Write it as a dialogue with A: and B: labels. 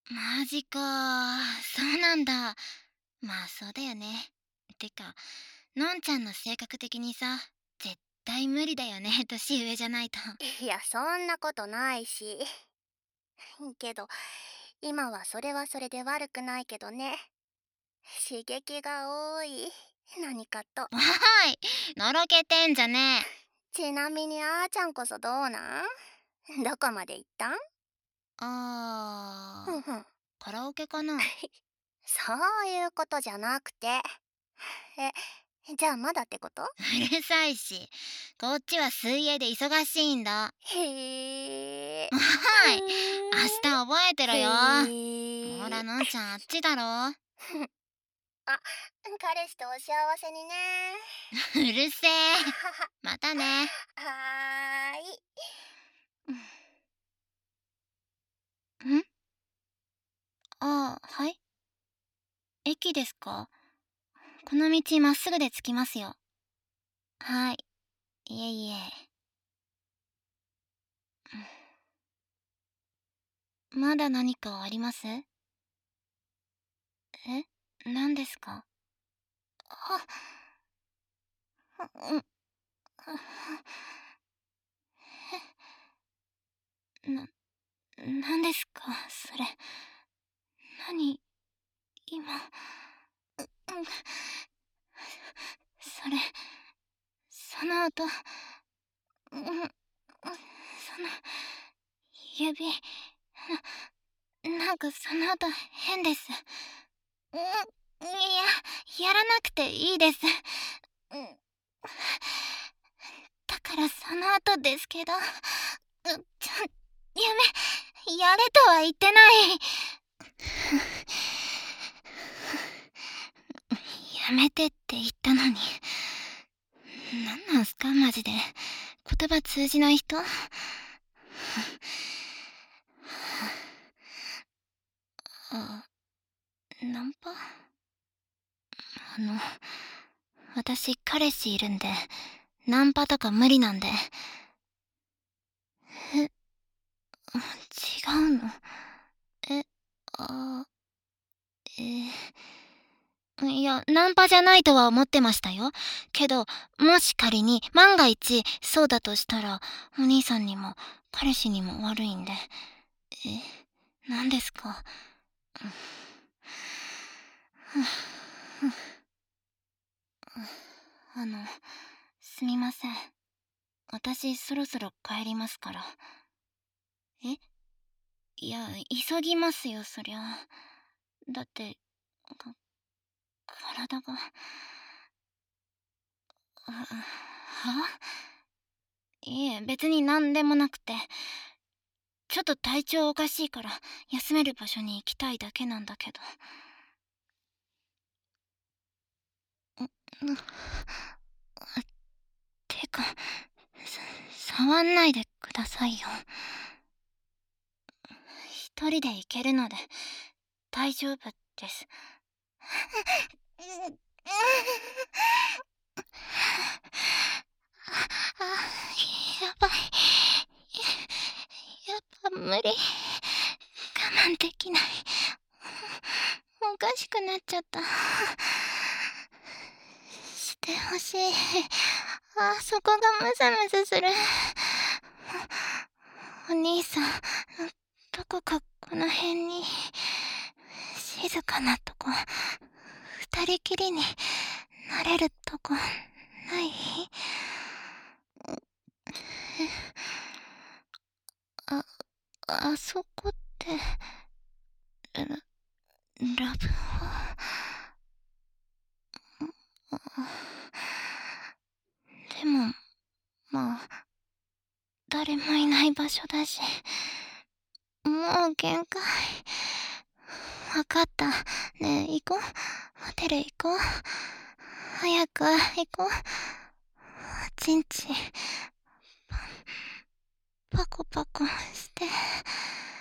A: マジか。そうなんだ。まあそうだよね。てか、のんちゃんの性格的にさ、絶対無理だよね、年上じゃないと。
B: いや、そんなことないし。けど、今はそれはそれで悪くないけどね。刺激が多い。何かと。
A: おい、のろけてんじゃねえ。
B: ちなみにあーちゃんこそどうなん？どこまで行ったん？ふんふん。
A: カラオケかな。
B: そういうことじゃなくて。じゃあまだってこと？
A: うるさいし、こっちは水泳で忙しいんだ。
B: へえ。ふ
A: はい、明日
B: ーん。
A: 覚えてろよ。ほら、
B: へえ。
A: のんちゃんあっちだろ。
B: あ、彼氏とお幸せにね。
A: うるせえ。
B: あはは。
A: またね。
B: はーい。
A: んああ、はい。駅ですか？この道まっすぐで着きますよ。はい。いえいえ。まだ何かあります？何ですか？あ、うん、な、何ですかそれ。何今、それ、その音、その、指、なんかその音変です。やらなくていいです。だからその後ですけど、やれとは言ってない。やめてって言ったのに。なんなんすかマジで。言葉通じない人。あ、ナンパ。あの、私彼氏いるんで、ナンパとか無理なんで。え、違うの？え、あ、いや、ナンパじゃないとは思ってましたよ。けど、もし仮に万が一そうだとしたら、お兄さんにも彼氏にも悪いんで。何ですか？あの、すみません。私そろそろ帰りますから。え、いや、急ぎますよ、そりゃ。だって、か体が。はいえ、別になんでもなくて、ちょっと体調おかしいから、休める場所に行きたいだけなんだけど。んてか、触んないでくださいよ。一人で行けるので、大丈夫です。やばい。やっぱ無理。我慢できない。おかしくなっちゃった。してほしい。そこがムズムズする。お兄さん、どこかこの辺に、静かなとこ、二人きりになれるとこ、ない？あ、あそこって、ラ、ラブホ？でも、まあ、誰もいない場所だし、もう限界。わかった。ねえ、行こう。ホテル行こう。早く行こう。ちんちん、パコパコして。